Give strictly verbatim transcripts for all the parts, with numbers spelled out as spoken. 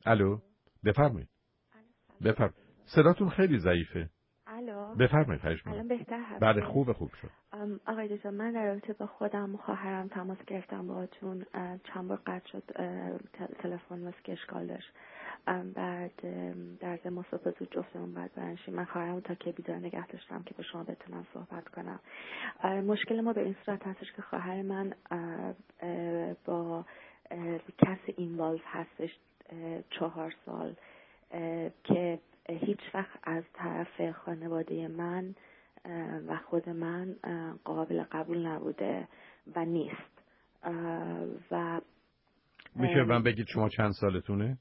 الو بفرمایید. بفرمایید. صداتون خیلی ضعیفه. الو بفرمایید. خواهش الان می‌کنم. بهتر هست؟ بله خوب خوب شد. آقای دکتر، من در رابطه با خودم و خواهرم تماس گرفتم باهاتون. چند بار قطع شد تلفن، واسه که اشکال داشت. بعد در ضمن صبح زود جفتمون بعد برنشیم. من خواهرم تا که بیدار نگه داشتم که با شما بتونم صحبت کنم. مشکل ما به این صورت هستش که خواهر من با کسی اینوالو هستش چهار سال که هیچ وقت از طرف خانواده من و خود من قابل قبول نبوده و نیست. و میشه من بگید شما چند سالتونه؟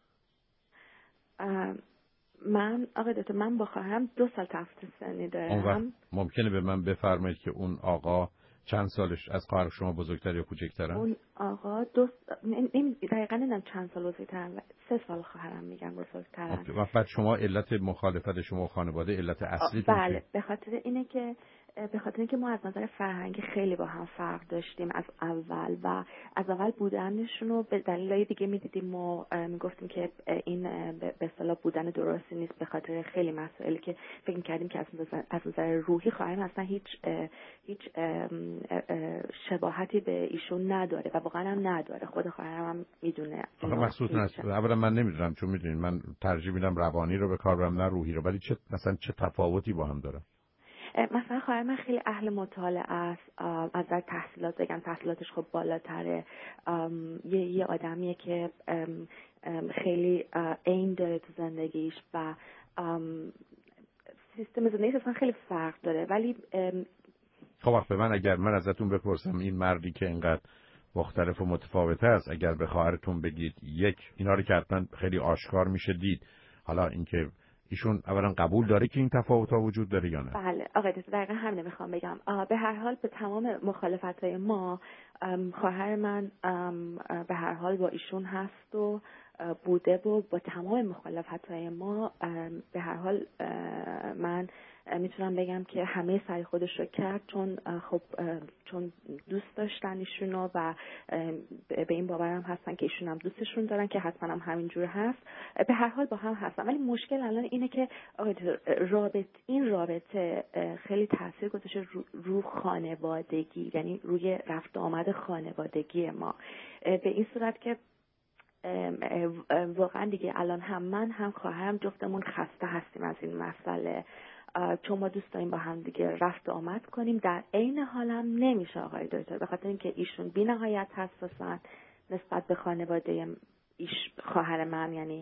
من آقای دکتر من با خواهرم دو سال تفاوت سنی دارم. ممکنه به من بفرمایید که اون آقا چند سالش از خواهر شما بزرگتر یا کوچکتره؟ اون آقا دو این دقیقاً نمیدونم چند سال بزرگترن، سه سال خواهرم میگم بزرگترن. و بعد شما علت مخالفت شما و خانواده علت اصلیتون چیه؟ بله به خاطر اینه که به خاطر اینکه ما از نظر فرهنگی خیلی با هم فرق داشتیم از اول و از اول بودنشون رو به دلایل دیگه میدیدیم و میگفتیم که این به اصطلاح بودن درستی نیست به خاطر خیلی مسائلی که فکر می‌کردیم که از نظر از نظر روحی خواهرم اصلا هیچ هیچ شباهتی به ایشون نداره و واقعا هم نداره. خود خواهرم هم میدونه. آخه مخصوصا از اولا من نمیدونم، چون میدونین من ترجیح میدم روانی رو به کار برم نه روحی رو، ولی چه مثلا چه تفاوتی با هم داره؟ مثلا خواهر من خیلی اهل مطالعه است، از نظر تحصیلات بگم تحصیلاتش خب بالاتره، یه یه آدمیه که خیلی ایم داره تو زندگیش و سیستم زندگیش اصلا خیلی فرق داره. ولی خب وقت به من اگر من ازتون بپرسم این مردی که اینقدر مختلف و متفاوته است، اگر به خواهرتون بگید یک اینا رو که حتما خیلی آشکار میشه دید، حالا اینکه ایشون اولا قبول داره که این تفاوت‌ها وجود داره یا نه؟ بله آقای دکتر دقیقاً همین میخوام بگم. به هر حال به تمام مخالفت‌های ما خواهر من به هر حال با ایشون هست و بوده و با تمام مخالفت‌های ما به هر حال من میتونم بگم که همه سعی خودش رو کرد، چون خب چون دوست داشتن ایشونو و به این باورم هستن که ایشون هم دوستشون دارن که حتما هم همینجور هست. به هر حال با هم هستن، ولی مشکل الان اینه که رابطه این رابطه خیلی تاثیر گذاشته رو, رو خانوادگی، یعنی روی رفت آمد خانوادگی ما به این صورت که واقعا دیگه الان هم من هم خواهرم جفتمون خسته هستیم از این مسئله، چون ما دوست داریم با هم دیگه رفت آمد کنیم. در عین حال هم نمیشه آقای دکتر، به خاطر اینکه ایشون بی نهایت حساسن نسبت به خانواده ایش خواهر من، یعنی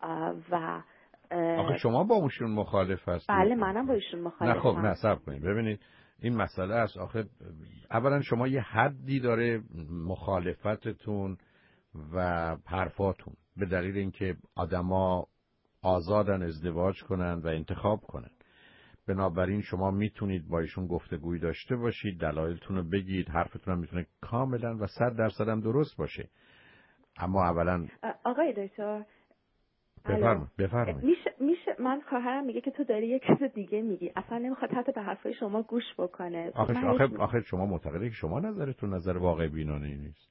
و آخه شما با ایشون مخالف هستید؟ بله منم با ایشون مخالفم. نه خب نه صبر کنید ببینید این مسئله است. آخه اولا شما یه حدی داره مخالفتتون و حرفاتون به دلیل اینکه آدما آزادن ازدواج کنن و انتخاب کنن، بنابراین شما میتونید با ایشون گفتگویی داشته باشید، دلایلتون رو بگید، حرفتون هم میتونه کاملا و صد درصد هم درست باشه. اما اولا آقای دکتر بفرمایید بفرمایید. میشه میشه من خواهرم میگه که تو داری یک چیز دیگه میگی، اصلا نمیخواد حتی به حرفای شما گوش بکنه. آخه آخه آخه شما معتقده که شما نظرتون نظر واقع بینانه نیست.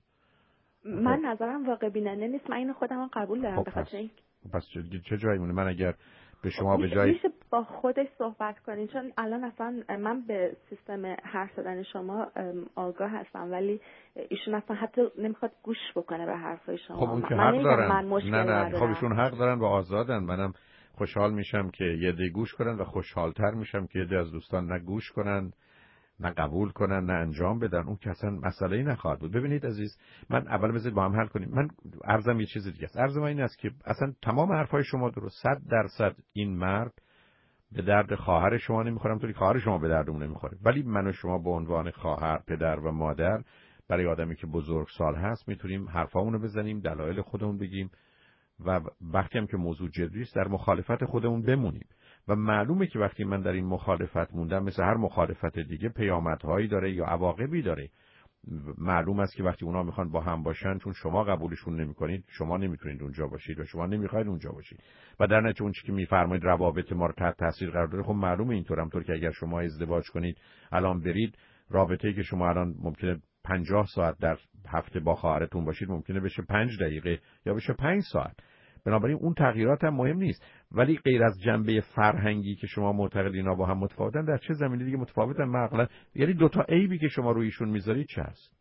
من نظرم واقع بینانه نیست، من اینو خودم قبول دارم. خب به خاطر اینکه پس چه جایی مونه من اگر به شما میشه به جای میشه با خودش صحبت کنین، چون الان اصلا من به سیستم حرف زدن شما آگاه هستم ولی ایشون اصلا حتی نمیخواد گوش بکنه به حرفای شما. خب اون که من حق دارن. من مشکل نه نه ندارم. خب ایشون حق دارن و آزادن. منم خوشحال میشم که یه دی گوش کنن و خوشحالتر میشم که یه دی از دوستان نه گوش کنن نه قبول کنن نه انجام بدن. اون که اصلا مسئله ای نخواهد بود. ببینید عزیز، من اول بذارید با هم حل کنیم. من عرضم یه چیز دیگه است. عرضم این است که اصلا تمام حرفای شما درست، صد درصد این مرد به درد خواهر شما نمیخوره، همونطوری خواهر شما به دردمون نمیخوره. ولی من و شما به عنوان خواهر، پدر و مادر برای آدمی که بزرگسال هست میتونیم حرفامونو بزنیم، دلایل خودمون بگیم و وقتی هم که موضوع جدی است در مخالفت خودمون بمونیم. و معلومه که وقتی من در این مخالفت موندم، مثل هر مخالفت دیگه پیامدهایی داره یا عواقبی داره. معلوم است که وقتی اونا میخوان با هم باشن، چون شما قبولشون نمیکنید، شما نمیتونید اونجا باشید و شما نمیخواید اونجا باشید و در نتیجه اون چیزی که میفرمایید روابط ما رو تحت تاثیر قرار داره. خب معلومه اینطور، همونطور که اگر شما ازدواج کنید الان برید، رابطه‌ای که شما الان ممکنه پنجاه ساعت در هفته با خواهرتون باشید ممکنه بشه پنج دقیقه یا بشه پنج ساعت. بنابراین اون تغییرات هم مهم نیست. ولی غیر از جنبه فرهنگی که شما معتقدین اینا با هم متفاوتن، در چه زمینه دیگه متفاوتن؟ مثلا یعنی دو تا عیبی که شما روی ایشون میذارید چه هست؟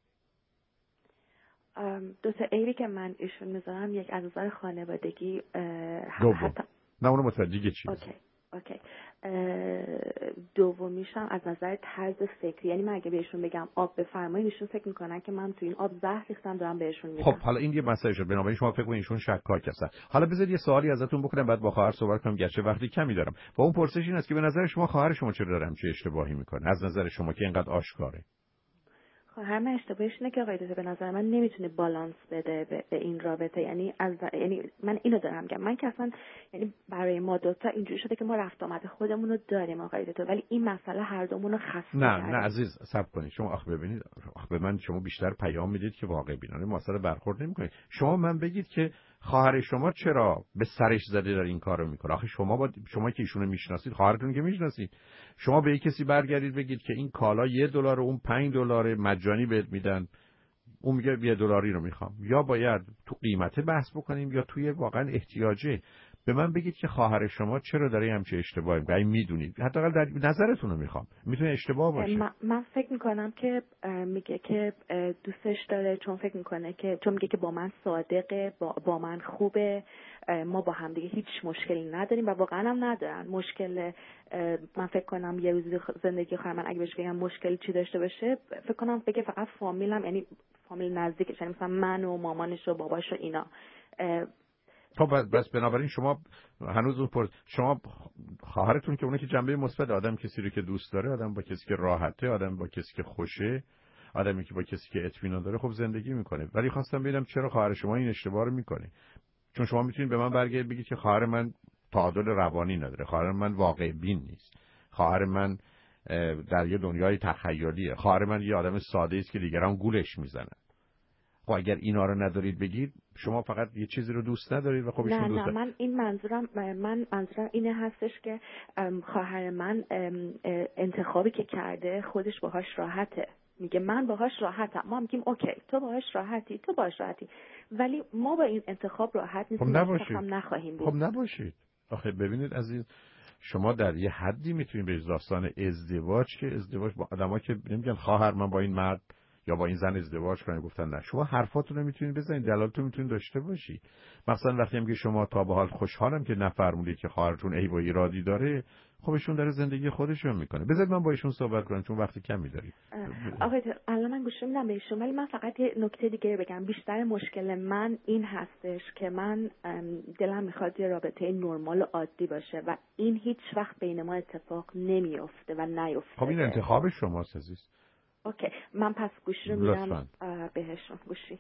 دو تا عیبی که من ایشون میذارم، یک از نظر خانوادگی حتی نه اونو متوجه دیگه چی؟ اوکی اوکی دومیشم از نظر طرز فکری. یعنی من اگه بهشون بگم آب بفرمایید، ایشون فکر میکنن که من تو این آب زهر ریختم دارم بهشون میدم. خب حالا این یه مسئله شد، بنابراین شما فکر کنید ایشون شکاک هستن. حالا بذارید یه سوالی ازتون بکنم بعد با خواهر صحبت کنم، گرچه وقتی کمی دارم. با اون پرسش این است که به نظر شما خواهر شما چرا داره همچین اشتباهی میکنه از نظر شما که اینقدر آشکاره؟ خواهر من اشتباهش اینه که آقای دکتر به نظر من نمیتونه بالانس بده به, به این رابطه. یعنی از یعنی من اینو دارم میگم، من که اصلا یعنی برای ما دوتا اینجوری شده که ما رفت آمد خودمون رو داریم آقای دکتر، ولی این مسئله هر دومون رو خسته نه کرده. نه عزیز صبر کنید. شما آخ ببینید، آخ به من شما بیشتر پیام میدید که واقع بینانه مسئله برخورد نمیکنید. شما من بگید که خواهر شما چرا به سرش زده داره این کارو میکنه؟ آخه شما با شما که ایشونو میشناسید، خواهرتون که میشناسید، شما به یک کسی برگردید بگید که این کالا یه دلار، اون پنج دلار مجانی بهت میدن، اون میگه یه دلاری رو میخوام. یا باید تو قیمته بحث بکنیم یا توی واقعا احتیاجه. به من بگید که خواهر شما چرا داره همچین اشتباهی میکنه؟ این میدونید، حداقل در نظرتون رو میخوام. میتونه اشتباه باشه. من, من فکر میکنم که میگه که دوستش داره چون فکر میکنه که چون میگه که با من صادقه، با, با من خوبه، ما با هم دیگه هیچ مشکلی نداریم و واقعا هم ندارن. مشکل من فکر کنم یه روزی زندگی خواهر من اگه بهش بگم مشکلی چی داشته باشه، فکر کنم بگه فقط فامیلم، یعنی فامیل نزدیکش، یعنی مثلا من و مامانش و باباش و اینا. خب بس بنابراین شما هنوز اون پر... شما خواهرتون که اونه که جنبه مثبت، آدم کسی رو که دوست داره، آدم با کسی که راحته، آدم با کسی که خوشه، آدمی که با کسی که اطمینان داره خب زندگی میکنه. ولی خواستم ببینم چرا خواهر شما این اشتباه رو میکنه. چون شما میتونید به من برگردید بگید که خواهر من تعادل روانی نداره، خواهر من واقع بین نیست، خواهر من در یه دنیای تخیلیه، خواهر من یه آدم ساده است که دیگران گولش میزنن. خب اگر اینا رو ندارید بگید، شما فقط یه چیزی رو دوست ندارید و خب ایشون دوست نه نه من این منظورم من منظورم اینه هستش که خواهر من انتخابی که کرده خودش باهاش راحته. میگه من باهاش راحتم، ما میگیم اوکی تو باهاش راحتی، تو باهاش راحتی، ولی ما با این انتخاب راحت نیستیم. خب نباشید. هم نخواهیم بود. خب نباشید. آخه ببینید عزیز، شما در یه حدی میتونید به داستان ازدواج که ازدواج با آدمایی که نمیگن خواهر من با این مرد یا با این زن ازدواج کنید، گفتن نه، شما حرفاتون رو میتونید بزنید، دلایلتون میتونید داشته باشی. مثلا وقتی میگه شما تا به حال خوشحالم که نفرمودید که خواهرتون عیب و ایرادی داره، خب ایشون داره زندگی خودش رو میکنه. بذارید من با ایشون صحبت کنم چون وقتی کمی دارید. آقای الان من گوش میدم به ایشون، ولی من فقط یه نکته دیگه بگم. بیشتر مشکل من این هستش که من دلم میخواد یه رابطه نرمال و عادی باشه و این هیچ وقت بین ما اتفاق نمیفته و نیفته. خب این انتخاب شماست عزیز. اوکی من پس گوشی رو میدم بهشون. گوشی.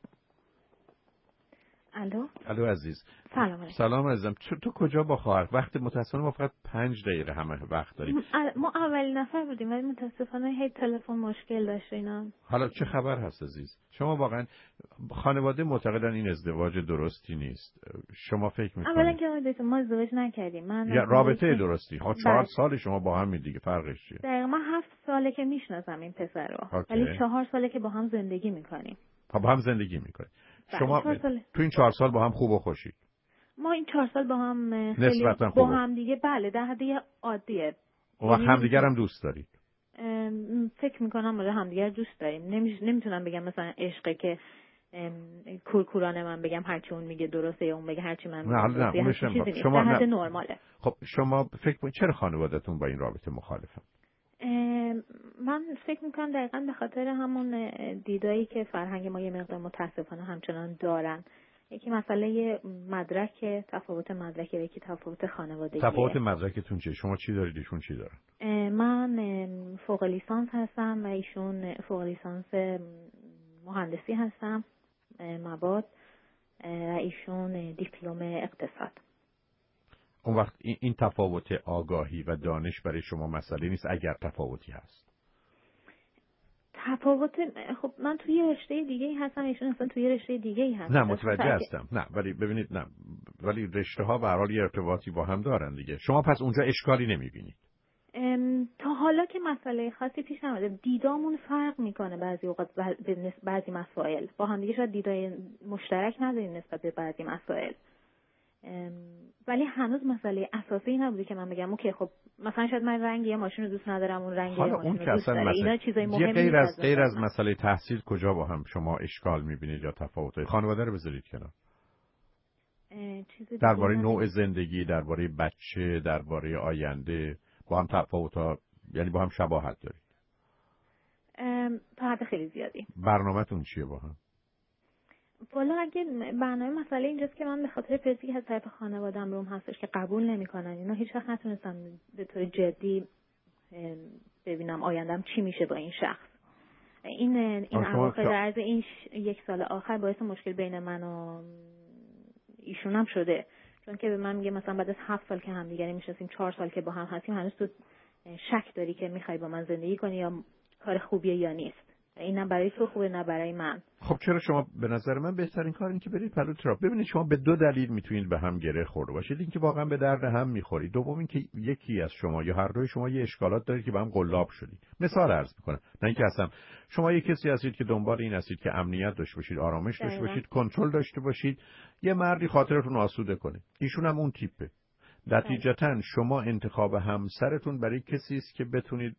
الو الو عزیز. سلام علیکم. سلام عزیزم. تو, تو کجا با خواهر؟ وقت متأسفانه ما فقط پنج دقیقه همه وقت داریم. ما اولین نفر بودیم ولی متأسفانه هی تلفن مشکل داشت اینا. حالا چه خبر هست عزیز؟ شما واقعا خانواده معتقدن این ازدواج درستی نیست. شما فکر می‌کنید؟ اولا که ما ما ازدواج نکردیم. من یا رابطه درستی. ها چهار سال شما با هم دیگه، فرقش چیه؟ دقیقاً ما هفت ساله که میشناسم این پسر رو. ولی چهار ساله که با هم زندگی میکنیم. با هم زندگی میکنید. شما تو این چهار سال با هم خوب و خوشید؟ ما این چهار سال با هم خیلی با هم دیگه بله در حد عادیه. و همدیگر هم دوست دارید؟ فکر میکنم آره همدیگر دوست داریم. نمیش... نمیتونم بگم مثلا عشقه که کورکورانه من بگم هرچی اون میگه درسته یا اون بگه هرچی من میگم درسته. نه چیزی نیست. در حد نرماله. خب شما فکر کنید چرا خانواده‌تون با این رابطه مخالفن؟ من فکر میکنم دقیقاً به خاطر همون دیدایی که فرهنگ ما یه مقدار متاسفانه همچنان دارن. یکی مسئله مدرک، تفاوت مدرک، و یکی تفاوت خانوادگی. تفاوت مدرکتون چیه؟ شما چی دارید ایشون چی دارن؟ من فوق لیسانس هستم و ایشون فوق لیسانس مهندسی هستم مواد و ایشون دیپلم اقتصاد. اون وقت این تفاوت آگاهی و دانش برای شما مسئله نیست اگر تفاوتی هست؟ تفاوت خب من توی رشته دیگه‌ای هستم، ایشون اصلا توی رشته دیگه‌ای هست. نه متوجه هستم. نه ولی ببینید، نه ولی رشته ها به هر حال یه ارتباطی با هم دارن دیگه. شما پس اونجا اشکالی نمی‌بینید؟ تا حالا که مسئله خاصی پیش نیامده. دیدامون فرق میکنه بعضی اوقات به بعضی مسائل. با هم دیگه شاید دیدای مشترک نداریم نسبت به بعضی مسائل. ولی هنوز مسئله اساسی نبوده که من بگم اوکی خب مثلا شاید من رنگ یه ماشین رو دوست ندارم، اون رنگ حالا ماشین اون رو دوست داره. اینا چیزای مهمی غیر از نیست. غیر از مسئله تحصیل کجا با هم شما اشکال می‌بینید یا تفاوت؟ خانواده رو بذارید کنار. درباره نوع زندگی، درباره بچه، درباره آینده با هم تفاوت، یعنی با هم شباهت دارید؟ تا حد خیلی زیادی. برنامه‌تون چیه با هم؟ والا اگه برنامه مسئله اینجاست که من به خاطر پرسی که از طرف خانواده‌ام روم هستش که قبول نمی‌کنن، اینا هیچ وقت نتونستم به طور جدی ببینم آیندم چی میشه با این شخص. این این اواخر در عرض این ش... یک سال آخر باعث مشکل بین من و ایشون هم شده، چون که به من میگه مثلا بعد از هفت سال که همدیگه میشناسیم، چهار سال که با هم هستیم، هنوز تو شک داری که میخوای با من زندگی کنی یا کار خوبیه یا نیست. این نه برای تو خوبه نه برای من. خب چرا شما به نظر من بهترین کار این که برید پلو تراپ. ببینید شما به دو دلیل میتونید به هم گره خورده باشید، اینکه واقعا به درد هم میخورید، دوم اینکه یکی از شما یا هر دوی شما یه اشکالات دارید که به هم قلاب شدید. مثال عرض میکنم، نه اینکه اصلا شما یه کسی هستید که دنبال این هستید که امنیت داشته باشید، آرامش داشته باشید، کنترل داشته باشید، یه مردی خاطرتون آسوده کنه. ایشون هم اون تیپه. نتیجتا شما انتخاب همسرتون برای کسی است که بتونید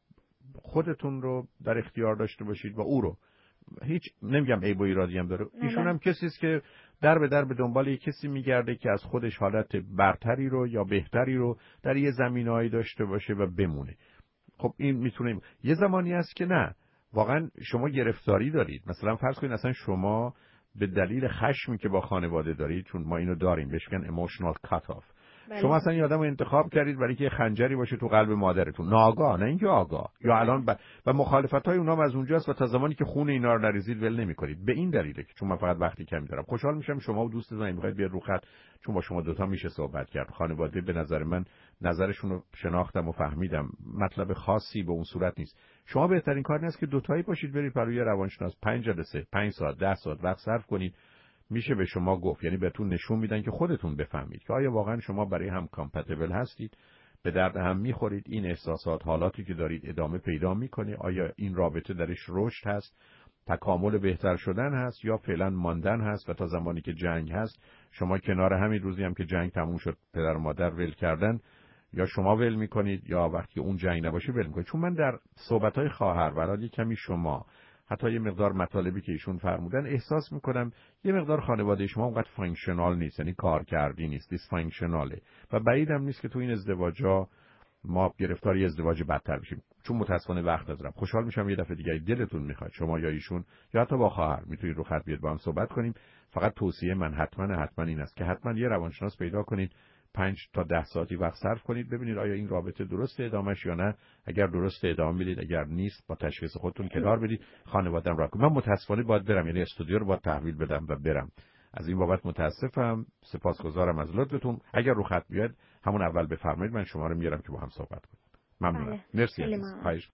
خودتون رو در اختیار داشته باشید و او رو. هیچ نمیگم عیب و ایرادی هم داره. ایشون هم کسی است که در به در به دنبال یک کسی میگرده که از خودش حالت برتری رو یا بهتری رو در یه زمینه‌ای داشته باشه و بمونه. خب این میتونه یه زمانی است که نه، واقعا شما گرفتاری دارید. مثلا فرض کنید اصلا شما به دلیل خشمی که با خانواده دارید، چون ما اینو داریم بهش میگن emotional cut off، بله. شما اصلا یه آدمو انتخاب کردید برای که خنجری باشه تو قلب مادرتون، ناآگاه، نه اینکه آگاه، یا الان ب... و مخالفت‌های اونها از اونجاست و تا زمانی که خون اینا رو نریزید ول نمی‌کنید. به این دلیله که چون من فقط وقتی کمی دارم، خوشحال میشم شما و دوستتون می‌خواید بیاد رو خط، چون با شما دوتا میشه صحبت کرد. خانواده به نظر من نظرشون رو شناختم و فهمیدم، مطلب خاصی به اون صورت نیست. شما بهترین کار نیست که دوتایی باشید، برید برای روانشناس پنج جلسه، پنج ساعت، ده ساعت وقت صرف کنید. میشه به شما گفت، یعنی بهتون نشون میدن که خودتون بفهمید که آیا واقعا شما برای هم کامپتیبل هستید، به درد هم میخورید، این احساسات، حالاتی که دارید ادامه پیدا میکنه، آیا این رابطه درش رشد هست، تکامل بهتر شدن هست، یا فعلا ماندن هست و تا زمانی که جنگ هست شما کنار همین روزی هم که جنگ تموم شد پدر و مادر ول کردن، یا شما ول میکنید یا وقتی اون جنگ نباشه ول میکنید. چون من در صحبت‌های خواهر برای کمی شما حتی یه مقدار مطالبی که ایشون فرمودن احساس میکنم یه مقدار خانواده شما اونقدر فانکشنال نیست، یعنی کارکردی نیست، دیس فانکشناله و بعیدم نیست که تو این ازدواجا ما گرفتاری ازدواج بدتر بشیم. چون متاسفانه وقت ندارم. خوشحال میشم یه دفعه دیگه دلتون میخواد شما یا ایشون یا حتی با خواهر میتونید رو خط بیاد با هم صحبت کنیم. فقط توصیه من حتما حتما این است که حتما یه روانشناس پیدا کنید، پنج تا ده ساعتی وقت صرف کنید، ببینید آیا این رابطه درسته ادامهش یا نه. اگر درسته ادامه بدید، اگر نیست با تشخیص خودتون کنار بدید، خانواده‌ام را کنید. من متاسفانه باید برم، یعنی استودیو رو باید تحویل بدم و برم. از این بابت متاسفم، سپاسگزارم از لطفتون. اگر رو خط بیاد همون اول بفرمایید، من شما رو میارم که با هم صحبت کنیم. ممنونم. مرسی. خواهش